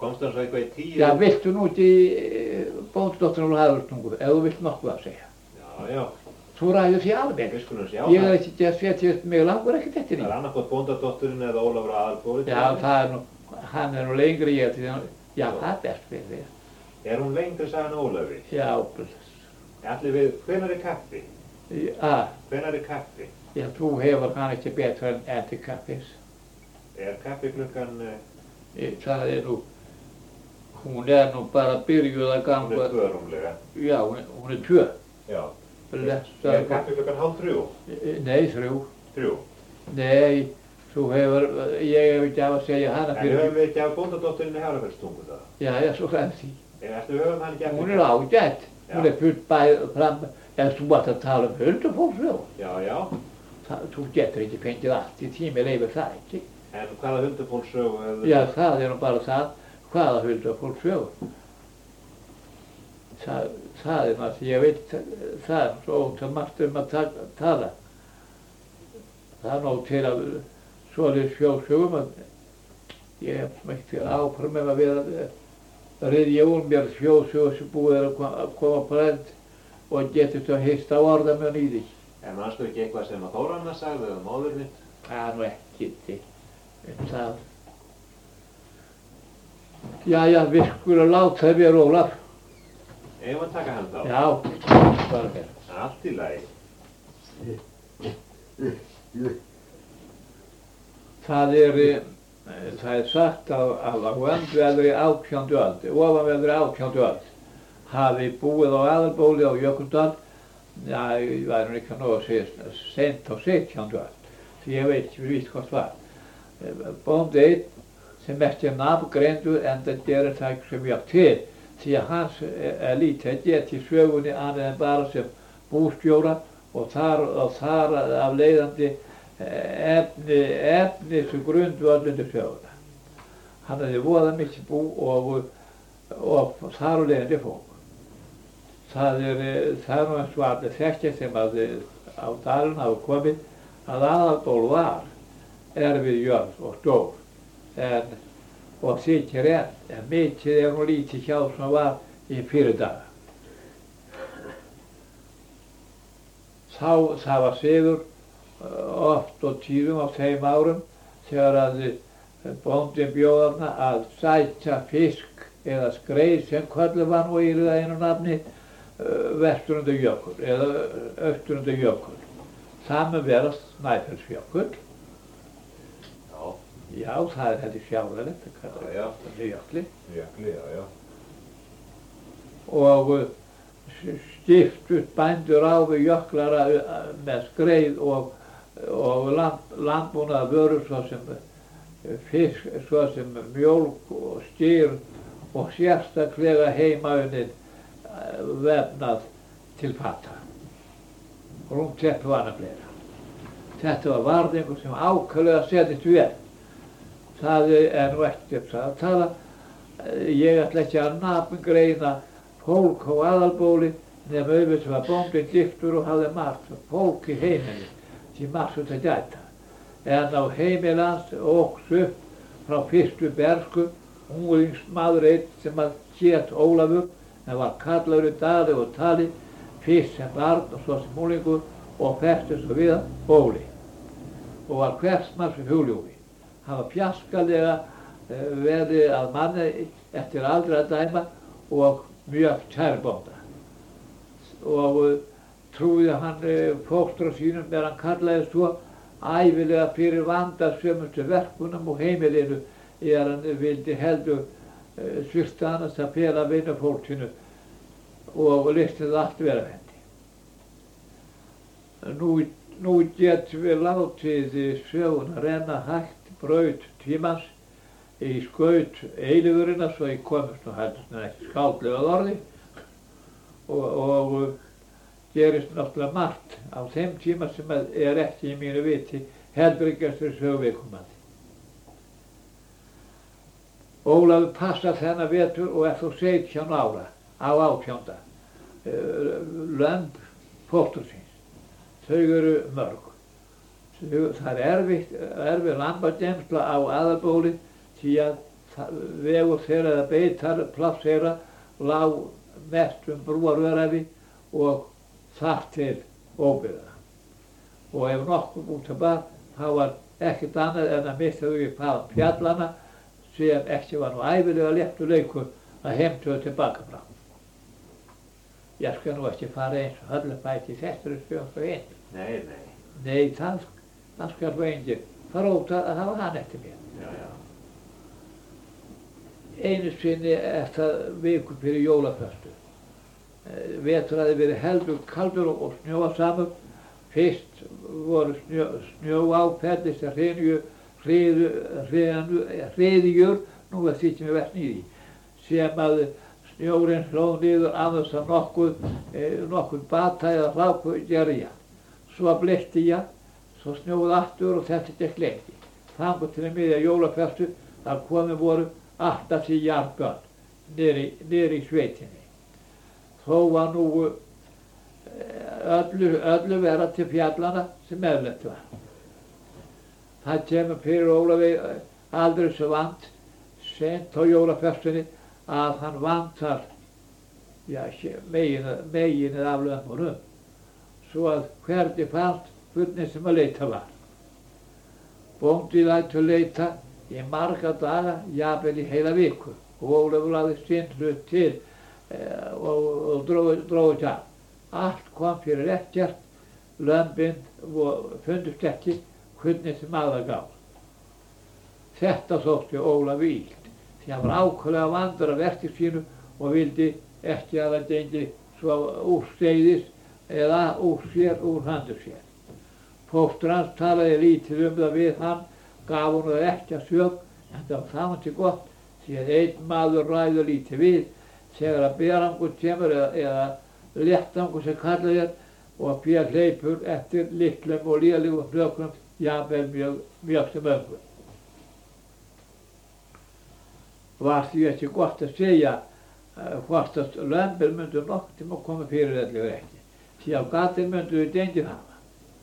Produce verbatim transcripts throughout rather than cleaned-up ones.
Komst hann svo eitthvað í tíu? Já, viltu nú út í bóndadótturinn á Hafrástungu, ef þú vilt nokkuð að segja. Já, já. Þú ræður því alveg. Við skulum sjá Ég það. er ekki að setja upp mig langur ekkert eftir því. Það er annarkot bóndadótturinn eða Ólafur Aðalbóli. Já, það er nú, hann er nú lengri ég til því, já, það er best fyrir því. Er hún lengri sagði Ólafi? Já, bless. Allir við, hvenær er kaffi? Að, Hvenær er kaffi? já, þú hefur hann ekki betur en eftir kaffis. Er kaffi klukkan, Ég- Það er nú, hún er nú bara byrjuð að hún ganga, er tvö rúmlega? já, hún er, hún er tvö. Já. Bless. Er kaffi klukkan hálf þrjú? Nei, þrjú. Þrjú. Nei, þú hefur, ég hef ekki af að segja hana En fyrir. höfum við ekki af bóndadótturinni Hafrafellstungu það? Já, já, svo glæð því. Er eftir við höfum hann ekki Hún er ágætt. Hún Já. er fullt bæð fram, en þú varst að tala um huldufólksögu. Já, já. Það, þú getur ekki fengið allt í tími leifir það ekki. En hvaða huldufólksögu hefur... Já, það er nú bara það, hvaða huldufólksögu. Það, það er náttúrulega, ég veit, það er svo ótt að margt um að ta tala. Það er nóg til að svoleiðis sjósögum að ég hef mætti áfram með að vera að riðja úr mér sjósögur sem búið er að koma, að koma brænd og getist að hista orðamön í því. En mannstu ekki eitthvað sem að Þóranna sagði eða móður mitt? Það er nú ekki til um það. Jæja, við skulum láta það vera, Ólaf. Eigum að taka hann þá? Já, bara mér. Allt í lagi. Það er, eh, það er sagt að, að á öndveðri átjándu öld, ofanveðri átjándu öld, hafi búið á Aðalbóli á Jökuldal, já, ég væri nú ekki að nóg að segja sent á sautjándu öld, því ég veit ekki víst hvað það var. Bóndi einn sem ekki er nafngreindur en það gerir það ekki sem mjög til, því að hans er lítið að geta í sögunni annað en bara sem bústjóra og þar, og þar af leiðandi efni, efni sem grundvöllundir söguna. Hann hefði voða mikið bú og, og þar af leiðandi fólk. Það er, það er nú eins og allir þekkja sem að á dalinn hafa komið að Aðalból var erfið jörð og stór en, og þykir enn, en mikið er nú lítið hjá sem var í fyrir daga. Þá, það var siður oft og tíðum á þeim árum þegar að bóndinn bjóð þarna að sækja fisk eða skreið sem kölluð var nú í það einu nafni vestur undir jökul eða austur undir jökul. Það mun vera Snæfellsjökull. Já. Já, það er heldur sjálfilegt að kalla Já, það jökli. Jökli, já, já. Og skiptust bændur á við jöklara með skreið og, og land, landbúnaðar vörur svo sem fisk, svo sem mjólk og skyr og sérstaklega heimaunninn vefnað til fata. Rúmteppi og annað fleira. Þetta var varðingur sem ákaflega setist vel. Það er nú ekki um það að tala. Ég ætla ekki að nafngreina fólk á Aðalbóli nema auðvitað var bóndinn giftur og hafði margt fólk í heimili því margt út að gæta. En á heimili hans óx upp frá fyrstu bersku unglingsmaður einn sem að hét Ólafur en var kallaður í dali og tali fyrst sem barn og svo sem unglingur og festist svo við Bóli og var hversmanns við hugljúfi. Hann var fjaskalega uh, verið að manni eftir aldrei að dæma og mjög kærbónda. Og uh, trúði hann uh, fóstra sínum þegar hann kallaði svo ævilega fyrir vandarsömustu verkunum og heimilinu er hann vildi heldur uh, svifta annars að fela vinnufólkinu og listið allt vera hendi. Nú, nú getum við látið söguna renna hægt braut tímans í skaut eilífurina svo ég komist nú heldur ekki skáldlega orði og, og gerist náttúrulega margt á þeim tíma sem er ekki í mínu viti heldur ekki eftir söguviðkomandi. Ólafur passar þennan vetur og er þó sautján ára á átjánda. Lömb fóstursins. Þau eru mörg. Það er erfitt, erfið lambagemsla á Aðalbóli því að vegur þeirra eða beitar pláss þeirra lá mest um brúaröræfi og þar til óbyggða. Og ef nokkuð út að bar, þá var ekkert annað en að missa þau í fjallana sem ekki var nú ævilega léttur leikur að heimtuðu tilbaka frá. Ég skal nú ekki fara eins og höllabæti þessari sögum og einn. Nei, nei. Nei, það, það skal þú enginn fara að hafa hann eftir mér. Já, já. Einu sinni eftir viku fyrir jólaföstu. Vetur hafði verið heldur kaldur og snjóasamur. Fyrst voru snjó, snjóáferðis að hriðju, hriðju, hriðjur, nú að þykja mig verð nýði, sem að snjórinn hlóð niður án þess að nokkuð, eh, nokkuð bata eða hláku gerja. Svo bleikti ég, svo snjóði aftur og þetta gekk lengi. Þangað til að miðja jólaföstu, þar komið voru alltaf því jarðbörn niður, niður í sveitinni. Þó var nú öllu, öllu vera til fjallana sem eðlilegt var. Það kemur fyrir Ólafi aldrei svo vant sent á jólaföstunni að hann vantar ja, meginið af lömmunum, svo að hvernig fannst hvernig sem að leita var. Bóndi lætur leita í marga daga, jafnvel í heila viku, og Ólafur lagði sinn hlut til eh, og, og dróði það. Allt kom fyrir ekkert, lömbin fundust ekki, hvernig sem aðra gáð. Þetta þótti Ólafi illt, því hann var ákveðlega vandur af verki sínu og vildi ekki að það gengi svo úrsteiðis eða úr sér, úr handur sér. Fóstur hans talaði lítið um það við hann, gaf hún það ekki að sög, en það var það til gott, því að einn maður ræður lítið við, þegar að berangur kemur eða, eða léttangur sem kallað er og bér hleypur eftir litlum og lélegum hlökrum, jafnvel mjög, mjög sem öngum. Var því ekki gott að segja uh, hvort að lömbin myndu nokkuð tíma að koma fyrir ellegar ekki, því að gatinn myndu við dengið hafa.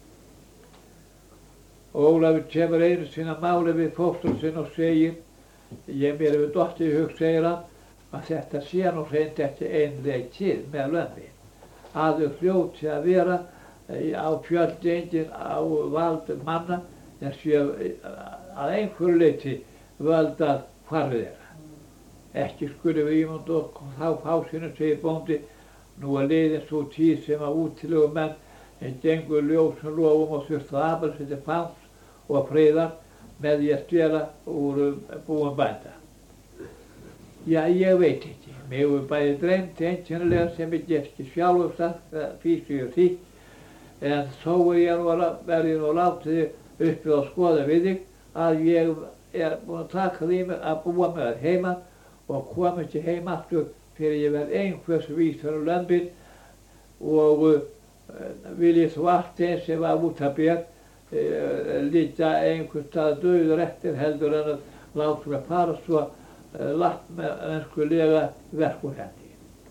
Ólafur kemur einu sinna máli við fóstur sinn og segir, ég mér hefur dottið í hug, segir hann, að þetta sé nú hreint ekki einleik til með lömbin. Að þau hljóti að vera á fjöldengin á vald manna en séu að einhverju leyti völdað hvarfið þeirra. Ekki skulum við ímynda okkur þá fásinu, segir bóndi, nú er liðin svo tíð sem að útilegu menn en gengur ljósum lofum og þurftu að afla sér til fangs og friðar með því að stela úr búum bænda. Já, ég veit ekki. Mig hefur bæði dreymt einkennilega sem ég get ekki sjálfur sagt físi og því, en þó er ég nú að verði nú látið uppi að skoða við þig að ég er búinn að taka því mig að búa með það heima og koma ekki heim aftur fyrir ég verð einhvers vís fyrir lömbin og uh, vil ég svo allt eins sem var út að bér uh, líta einhvers stað dauður eftir heldur en að láta mig fara svo uh, látt með mennskulega verk úr hendi.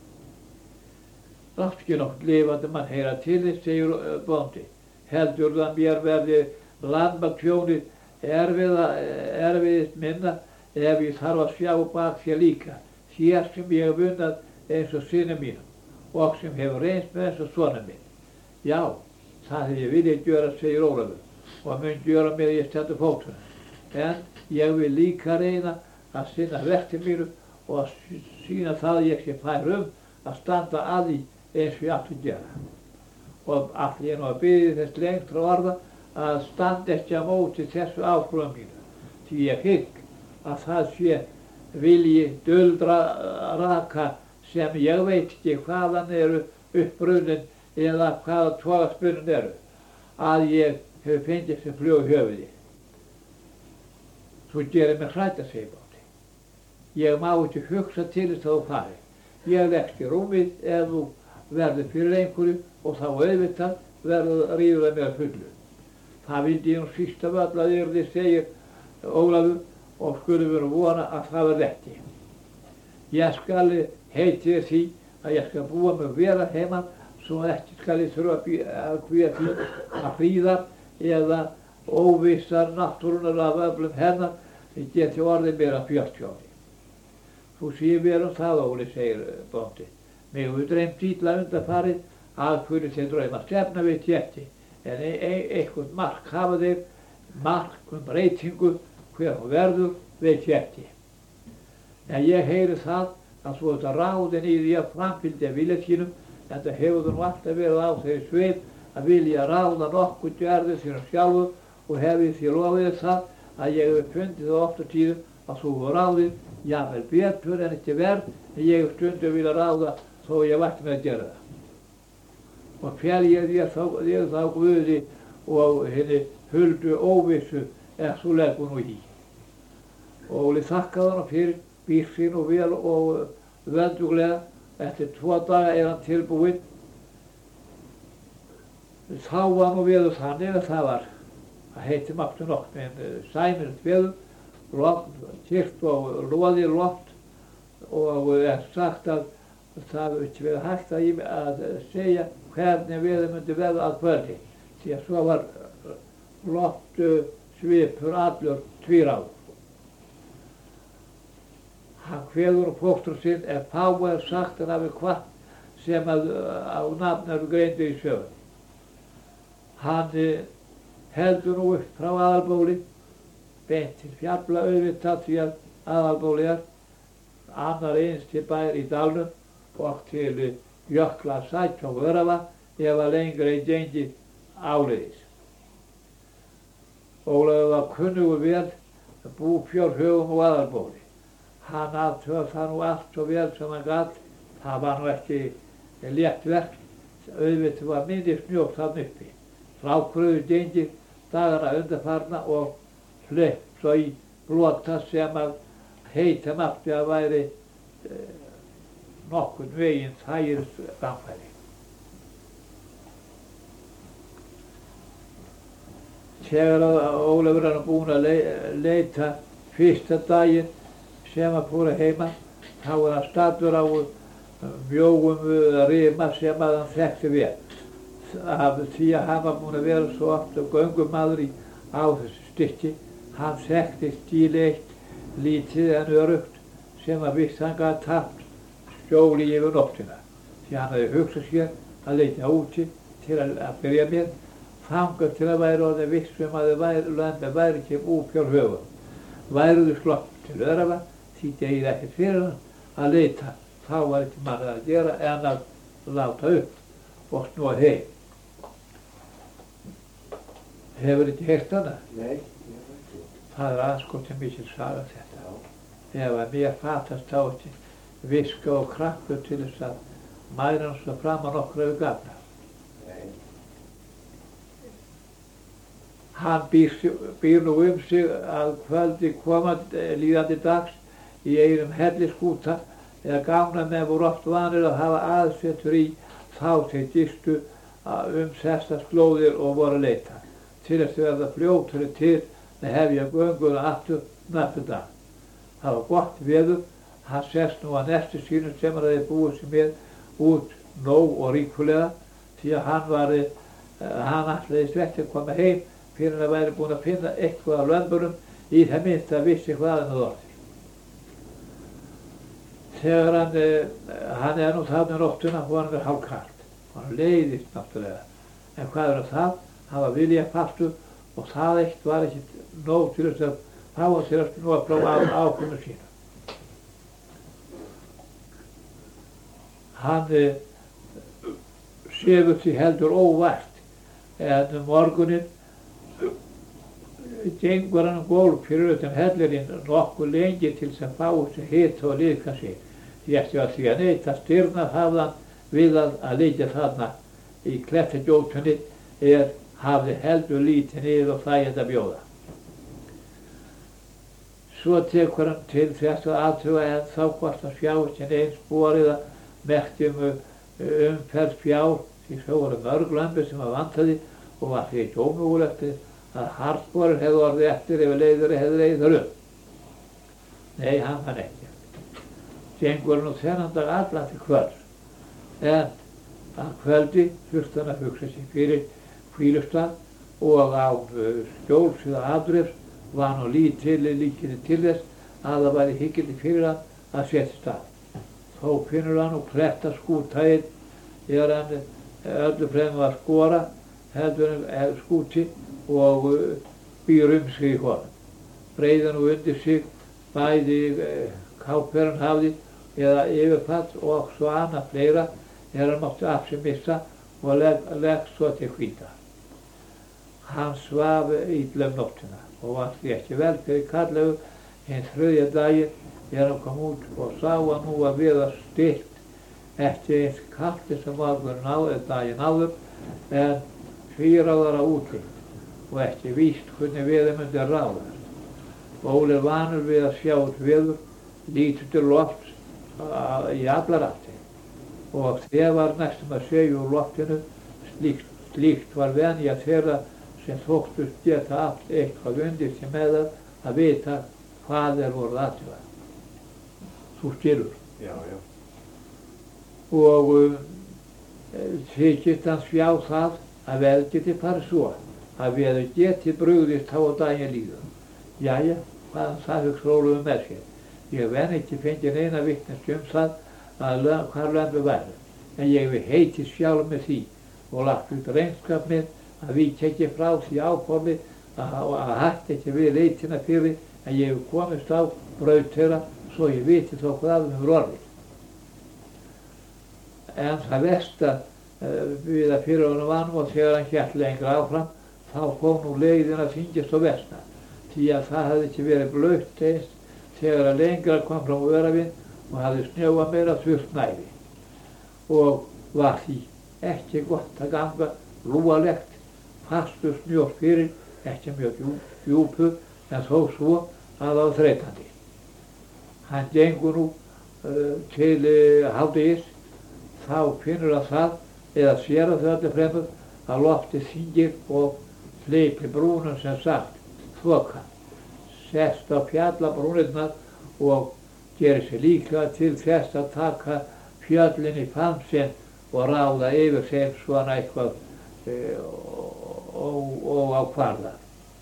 Látt ekki nokkuð lifandi mann heyra til þess, segir uh, bóndi. Heldur það mér verði lambakjónið erfiðist minna ef ég þarf að sjá bak sér líka, hér sem ég hef unnað eins og syni mínum og sem hefur reynst með eins og svona minn. Já, það hef ég viljað gjöra, segir Ólafur, og mun gjöra mér ég stendur fótuna. En ég vil líka reyna að sinna verki mínu og að sýna það ég sé fær um að standa að því eins og ég átti að gera. Og allir ég nú að biðja þess lengt frá orða að standa ekki á móti þessu áfram mínu, því ég hygg að það sé vilji duldra raka sem ég veit ekki hvaðan eru uppbrunnin eða hvaða togaspunnin eru, að ég hef fengið sem flug í höfuði. Svo gerir mig hrædda, segir bóndi. Ég má ekki hugsa til þess að þú fari. Ég leggst í rúmið ef þú verður fyrir einhverju og þá auðvitað verður ríður að mér fullu. Það vildi ég nú síst af öll að yrði, segir Ólafur, og skulum vera vona að það verði ekki. Ég skal heiti því að ég skal búa mig vera heima svo ekki skal ég þurfa að kvíða því að hríðar eða óvissar náttúrunar af öflum hennar geti orðið mér að fjörtjóni. Þú séu mér um það, Óli, segir bóndi. Mig hefur dreymt illa undanfarið, að hverju þeir drauma stefna við tjetti, en e e eitthvað mark hafa þeir, mark um breytingu, hver hún verður við tjetti. En ég heyri það að þú ert að ráðin í því að framfylgja vilja sínum, en það hefur þú nú alltaf verið á þeirri sveif að vilja ráða nokkuð djarfið sínum sjálfur og hefði því lofið það að ég hef fundið það ofta tíðum að þú var ráðið, jafnvel betur en ekki verð, en ég hef stundum vilja ráða þó ég vært með að gera það. Og fel ég þér þá, þér þá Guði og henni huldu óvissu er þú leggur nú í. Og Óli þakkaði hann fyrir býr sín og vel og völduglega. Eftir tvo daga er hann tilbúinn. Þá var nú veður þannig að það var, það heiti máttu nokk, en sæmilegt veður, loft, kyrrt og loðið loft og er sagt að það ekki verið hægt að, að segja hvernig veður myndi verða að kvöldi, því að svo var loft svipur allur tvíráður. Hann kveður og fóstur sinn ef fá er sagt hann hafi hvað sem að á nafn eru greindu í sögun. Hann heldur nú upp frá Aðalbóli, beint til Fjalla auðvitað því að Aðalbóli er annar einsti bær í dalnum og til Jöklasætt og Örafa ef að lengra í gengið áleiðis. Ólafur var kunnugur vel búfjárhögum og Aðalbóli. Hann aðtöða það nú allt svo vel sem hann gat. Það var nú ekki létt verk. Auðvitað var minni snjótt þarna uppi. Frákröðu gengið dagana undanfarna og hleypt svo í blota sem að heita mátti að væri eh, nokkurn veginn þægirist framfæri. Þegar Ólafur er búinn að leita fyrsta daginn sem að fóra heima, þá var hann staddur á mjóum rima sem að hann þekkti vel. Af því að hann var búinn að vera svo oft göngumaður í á þessu stykki, hann þekkti stíl eitt lítið en örugt sem að vissi hann gat haft skjóli yfir nóttina. Því hann hafði hugsað sér að leita úti til að, að byrja með, þangað til að væri orðið viss um að löndin væri ekki búfjárhögum. Væruðu slopp til Örafa, því degið ekkert fyrir hann að leita. Þá var ekki mann að gera en að láta upp og snúa heim. Hefur ekki heyrt hana? Nei, ég hef ekki. Það er anskotið mikil saga þetta. Ef að mér fatast á ekki viska og kraftur til þess að mæra hans að framan okkur yfir gafna. Nei. Hann býr, býr nú um sig að kvöldi komandi líðandi dags í einum helliskúta eða gáfnamenn voru oft vanir að hafa aðsetur í þá þeir gistu um þessar slóðir og voru að leita til þess að verða fljótari til með hefja gönguna aftur næstu dag. Það var gott veður, hann sest nú að nestu sínum sem hann hefði búið sig með út nóg og ríkulega því að hann var, hann ætlaðist ekki að koma heim fyrir að væri búinn að finna eitthvað af lömburum í það minnst að vissi hvað hann hafði orðið. Þegar hann, hann er nú þarna nóttina og hann er hálfkalt. Hann leiðist náttúrulega. En hvað er það? Hann var viljafastur og það eitt var ekki nóg til þess að fá hann til að snúa frá ákvörðun sína. Hann sefur því heldur óvart en um morguninn gengur hann um gólf fyrir utan hellirinn nokkuð lengi til þess að fá þessi hita og liðka sig. Því eftir að því að neita styrna hafði hann við að, að liggja þarna í klettagjótunni er hafði heldur lítið niður og þægindi að bjóða. Svo tekur hann til þess að athuga en þá hvort hann sjáist en eins borið að merkti um umferð fjár því svo voru mörg lömbur sem að vantaði og var því ekki ómögulegt að hartborir hefði orðið eftir ef leiðari hefði leiður um. Nei, hann fann ekki. Gengur nú þennan dag alla til kvölds, en að kvöldi þurfti hann að hugsa sig fyrir hvílustað og á skjóls eða afdrifs var nú lítill líkindi til þess að það væri hyggjandi fyrir hann að setja stað. Þó finnur hann og kletta skútæginn þegar hann öllu fremur að skora heldur en skúti og býr um sig í honum. Breiðan og undir sig bæði kápverðan hafði eða yfirfall og svo annað fleira er hann mátti af sig missa og legg, legg svo til hvíta. Hann svaf illa um nóttina og var því ekki vel fyrir Karlaugu hinn þriðja daginn þegar hann kom út og sá að nú var við að stillt eftir eins kallt sem morgun náður daginn áður en fýráðara útlitt og ekki víst hvernig veður myndi ráðast. Óli er vanur við að sjá út veður, lítur til lofts í allar áttir og þegar var næstum að segja úr loftinu, slíkt, slíkt var venja þeirra sem þóttust geta allt eitthvað undir sig með það að vita hvað er voruð aðtjóða. Þú skilur. Já, já. Og um, þykist hans fjá það að veður geti farið svo, að veður geti brugðist þá á daginn líður. Jæja, hvað það hugsa Ólafur með sér. Ég hef enn ekki fengið neina vitneskju um það að hvar lömbu væru, en ég hef heitið sjálf með því og lagt út reynskap minn að víkja ekki frá því áformi að, að hætti ekki við leitina fyrir en ég hef komist á braut þeirra svo ég viti þó hvað um hefur orðið. En það versta uh, við að fyrir honum vann og þegar hann hélt lengra áfram þá kom nú leiðin að þyngjast og versna því að það hafði ekki verið blautt eins þegar að lengra kom frá Öræfin og hafði snjóað meira þurrt næði og var því ekki gott að ganga lúalegt, fastur snjór fyrir, ekki mjög djúpur en þó svo að það var þreytandi. Hann gengur nú uh, til uh, hádegis, þá finnur hann það eða sér að þau allir fremur að loftið þyngir og hleypir brúnum sem sagt þokan, sest á fjallabrúnirnar og gerir sér líklega til þess að taka fjöllin í fann sinn og ráða yfir þeim svona eitthvað e, óákvarðað.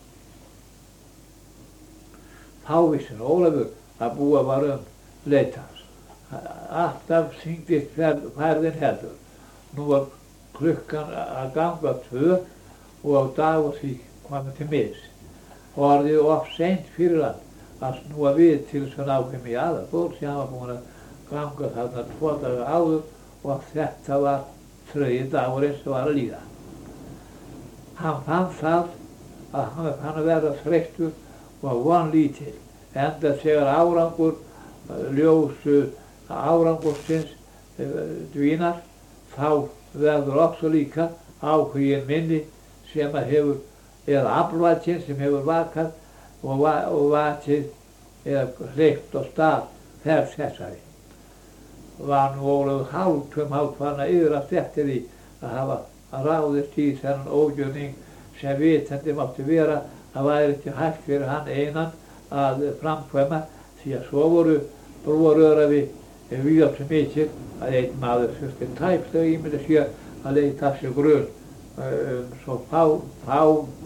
Þá vissir Ólafur að búa var um leit hans. Alltaf syngdist færðin heldur. Nú var klukkan að ganga tvö og dagur því komið til miðs. Orðið of seint fyrir hann að snúa við til svona ákveðum í Aðalból sem hann var búinn að ganga þarna tvo daga áður og þetta var þriðji dagurinn sem var að líða. Hann fann það að hann var fann að verða þreyttur og vonlítill, enda þegar árangur, ljós árangursins dvínar, þá verður också líka áhuginn minni sem að hefur, eða aflvætinn sem hefur vakað og, va og vatið eða hleypt á stað ferð þessari. Var nú Ólafur hálftum hálffann að yðrast eftir því að hafa ráðist í þennan ógjörning sem vitandi mátti vera að væri ekki hægt fyrir hann einan að framkvæma því að svo voru brúarörafi víða svo mikið að einn maður þurfti tæplega ímynda sér að leita af sér grunn um svo fá, fá,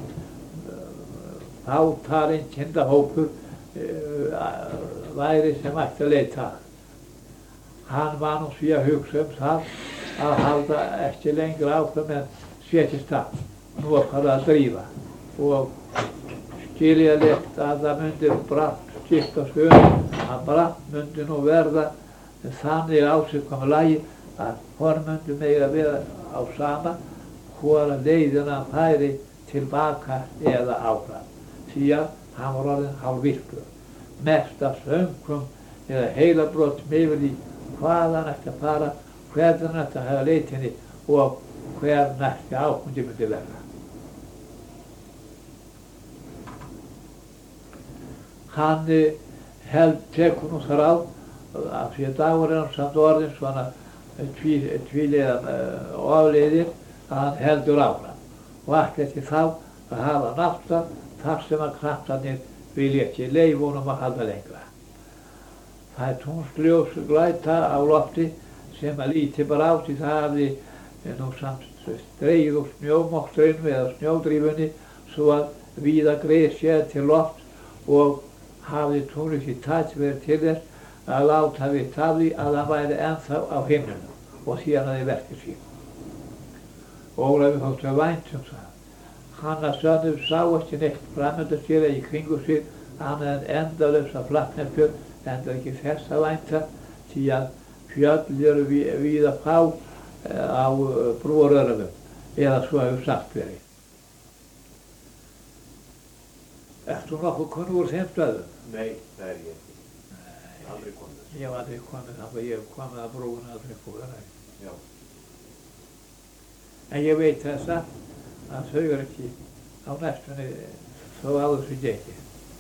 fátarinn kindahópur uh, væri sem ætti að leita að. Hann var nú því að hugsa um það að halda ekki lengur áfram en setjast það. Nú var farið að drífa og skiljanlegt að það myndi bratt skiptast um, að bratt myndi nú verða þannig ásigkomulagi að honum myndi mega vera á sama hvora leiðina færi tilbaka eða áfram, því að hann var orðinn hálfvirkur. Mest af söngum eða heilabrott yfir því hvað hann ætti að fara, hvernig hann ætti að hafa leitinni og hver næsti áhundi myndi verða. Hann held tekur nú þar á af því að dagurinn samt orðin svona tvíliðan uh, ofleiðir að hann heldur áfram og allt eftir þá að hafa náttúr þar sem að kraftarnir vilja ekki leyfa honum að halda lengra. Það er tunglsljós glæta á lofti sem að líti bara á því það hafði nú samt dregið úr snjómokstrinu eða snjódrífunni svo að víða greið sér til loft og hafði tunglið í tætt verið til þess að láta við af því að hann væri ennþá á himnunum og þénaði verkið sín. Ólafur þótti vænt um það. Hann að sönnu sá ekki neitt framönda sér í kringu sig annað en endalausa Flatnefjörð, enda ekki þess að vænta því að fjöll eru víða fá á brúarörðum, eða svo hefur sagt verið. Ertu nokkuð kunnugur þeim stöðum? Nei, það er ég ekki. Aldrei komið. Ég hef aldrei komið þangað, ég hef komið að brúuna aldrei fóður. Já. En ég veit þess að, að þau eru ekki á næstunni þó áður sem geti.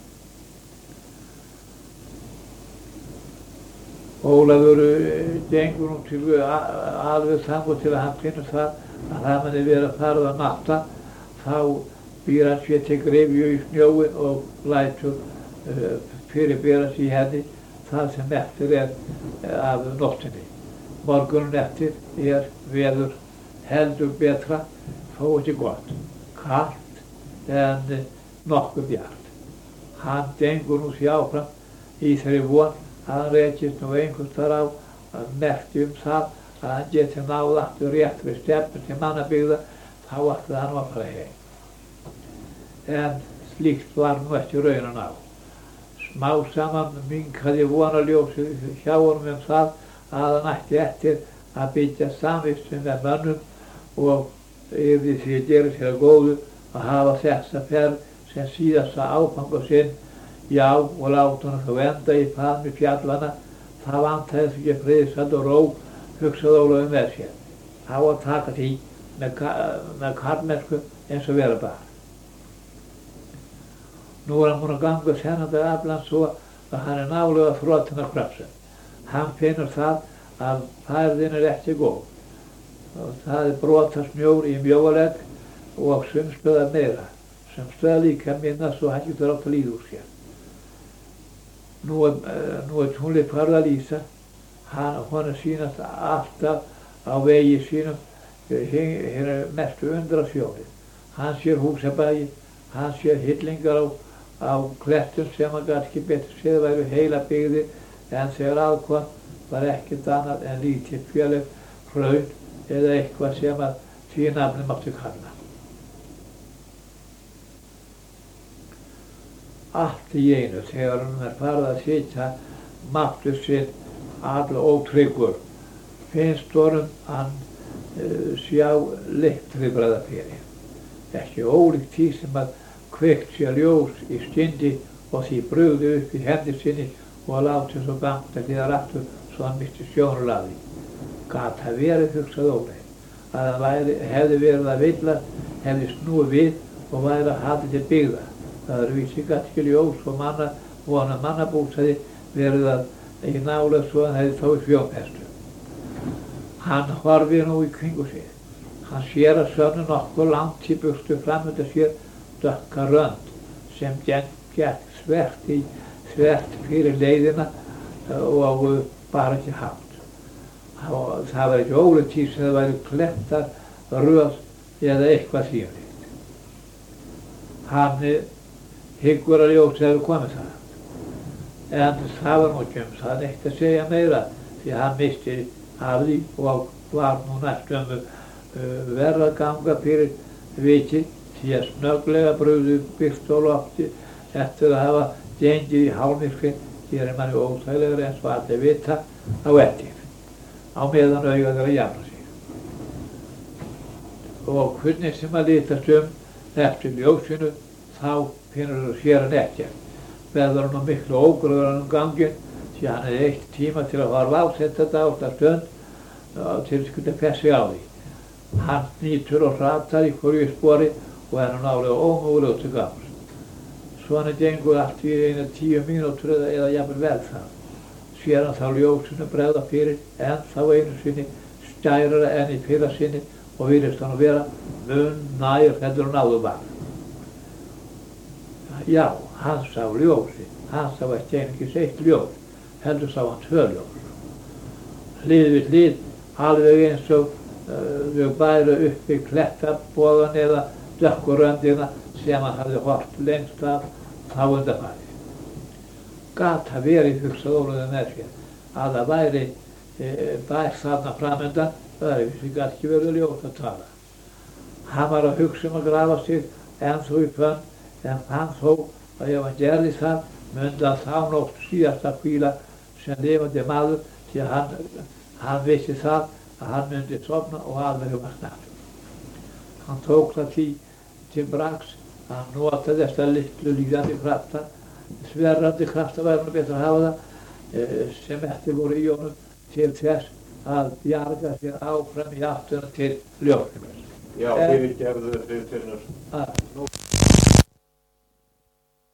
Ólafur gengur nú til alveg þangað til að hann finnur það að það muni verið að fara að nátta, þá býr hann sér til gryfju í snjóin og lætur uh, fyrirbera sig í henni það sem eftir er uh, af nóttinni. Morguninn eftir er veður heldur betra, þó ekki gott, kalt en uh, nokkuð bjart. Hann gengur nú sér áfram í þeirri von að hann rekist nú einhvers þar á að merki um það að hann geti náð aftur réttri stefnu til Mannabyggða, þá ætlaði hann að fara heim. En slíkt var nú ekki raunin á. Smá saman minnkaði vonarljósið hjá honum um það að hann ætti eftir að byggja samvistum með mönnum og yrði því að gera sér að góðu að hafa þessa ferð sem síðasta áfanga sinn, já, og láta hann þá enda í faðmi fjallana. Það vantaði því ekki friðsæld og ró, hugsaði Ólafur með sér. Á að taka því með, með karlmennsku eins og vera bar. Nú er hann búinn að ganga sennandi aflan svo að hann er nálega þrotinn af krafsum. Hann finnur það að færðin er ekki góð. Og það er brotasnjór í mjóalegg og sumstöðar meira, sem stöða líka minna svo hann getur átt að líða úr sér. Nú er, nú er tunglið farið að lýsa, hann, honum sýnast alltaf á vegi sínum hér er mestu undra sjónið. Hann sér húsabæi, hann sér hillingar á, á klettum sem hann gat ekki betur séð væru heila byggðir, en þegar aðkom var ekkert annað en lítið fjöleg, hraun eða eitthvað sem að því nafni mátti kalla. Allt í einu þegar hann er farið að sitja máttur sinn all ótryggur, finnst honum hann uh, sjá leiktri bræða fyrir. Ekki ólíkt því sem að kveikt sér ljós í skyndi og því brugði upp í hendi sinni og að láti svo gangt að liða aftur svo hann misti sjónurlaði. Gat það verið, hugsaði Ólafur, að hann væri, hefði verið að villast, hefði snúið við og væri að halda til byggða. Það eru vísi gat ekki ljós og manna, vona mannabústaði verið að í nálega svo hann hefði þó í fjónpestu. Hann horfi nú í kringu sig. Hann sér að sönnu nokkuð langt í burtu framönda sér dökka rönd sem gekk svert í svert fyrir leiðina og bara ekki hátt. Það var ekki ólíkt því sem það væri klettar, röð eða eitthvað þvíumlíkt. Hann hyggur að ljósið hefur komið það. En það var nú ekki um það neitt að segja meira því hann misti af því og var nú næstum uh, verða að ganga fyrir viti því að snögglega brugðu byrst og lofti eftir að hafa gengið í hálmyrkri gerir manni óþægilegur eins og allir vita á eftir, á meðan augað er að jafna sig. Og hvernig sem að litast um eftir ljósinu þá finnur þú sér hann ekkert. Verður hann á miklu ógröður um ganginn því hann hefði eitt tíma til að horfa á þetta dásta stund til að skilja fessi á því. Hann nýtur og hratar í hverju spori og er hann nálega ómögulegur til gafs. Svona gengur allt í eina tíu mínútur eða, eða jafnvel vel það. Sér hann þá ljósinu bregða fyrir en þá einu sinni stærra enn í fyrra sinni og virðist hann að vera mun nær heldur en áður var. Já, hann sá ljósi, hann sá ekki einungis eitt ljós, heldur sá hann tvö ljós. Hlið við hlið, alveg eins og uh, þau bæru upp í klettabóðan eða dökkuröndina sem hann hafði hort lengst af þá undanfarið. gat það verið hugsað Ólafur með sér að það væri e, bær þarna framöndan, öðruvísi gat ekki verið ljótt að tala. Hann var að hugsa um að grafa sig ennþá í fönn, en hann þó að ef hann gerði það, myndi hann þá nótt síðasta hvíla sem lifandi maður, því að hann, hann vissi það að hann myndi sofna og alveg var snart. Hann tók það því til bragðs að hann nota þessa litlu líðandi krafta, sverrandi krafta væri nú betur að hafa það, eh, sem eftir voru í honum til þess að bjarga sér áfram í áttina til ljósins. Já, fyrirgefðu fyrir finnur. Nú